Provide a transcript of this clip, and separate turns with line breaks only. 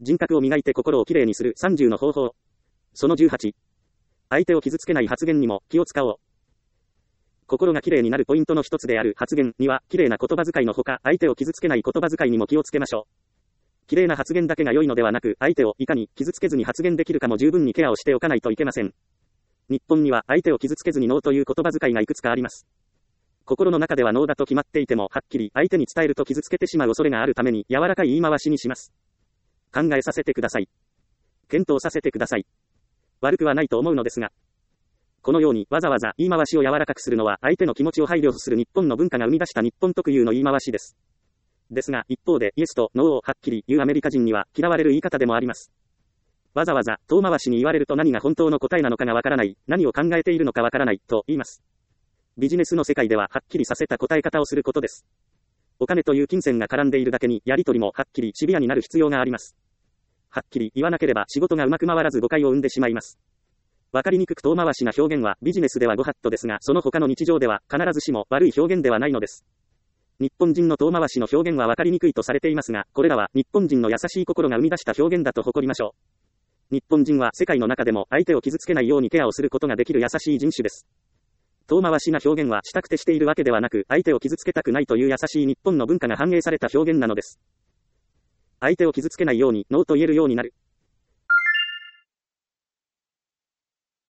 人格を磨いて心をきれいにする30の方法。その18。相手を傷つけない発言にも気を使おう。心がきれいになるポイントの一つである発言には、きれいな言葉遣いのほか、相手を傷つけない言葉遣いにも気をつけましょう。きれいな発言だけが良いのではなく、相手をいかに傷つけずに発言できるかも十分にケアをしておかないといけません。日本には相手を傷つけずにノーという言葉遣いがいくつかあります。心の中ではノーだと決まっていても、はっきり相手に伝えると傷つけてしまう恐れがあるために、柔らかい言い回しにします。考えさせてください。検討させてください。悪くはないと思うのですが、このようにわざわざ言い回しを柔らかくするのは相手の気持ちを配慮する日本の文化が生み出した日本特有の言い回しです。ですが、一方でイエスとノーをはっきり言うアメリカ人には嫌われる言い方でもあります。わざわざ遠回しに言われると何が本当の答えなのかがわからない、何を考えているのかわからないと言います。ビジネスの世界でははっきりさせた答え方をすることです。お金という金銭が絡んでいるだけに、やり取りもはっきりシビアになる必要があります。はっきり言わなければ仕事がうまく回らず誤解を生んでしまいます。わかりにくく遠回しな表現はビジネスではご法度ですが、その他の日常では必ずしも悪い表現ではないのです。日本人の遠回しの表現はわかりにくいとされていますが、これらは日本人の優しい心が生み出した表現だと誇りましょう。日本人は世界の中でも相手を傷つけないようにケアをすることができる優しい人種です。遠回しな表現はしたくてしているわけではなく、相手を傷つけたくないという優しい日本の文化が反映された表現なのです。相手を傷つけないようにノーと言えるようになる。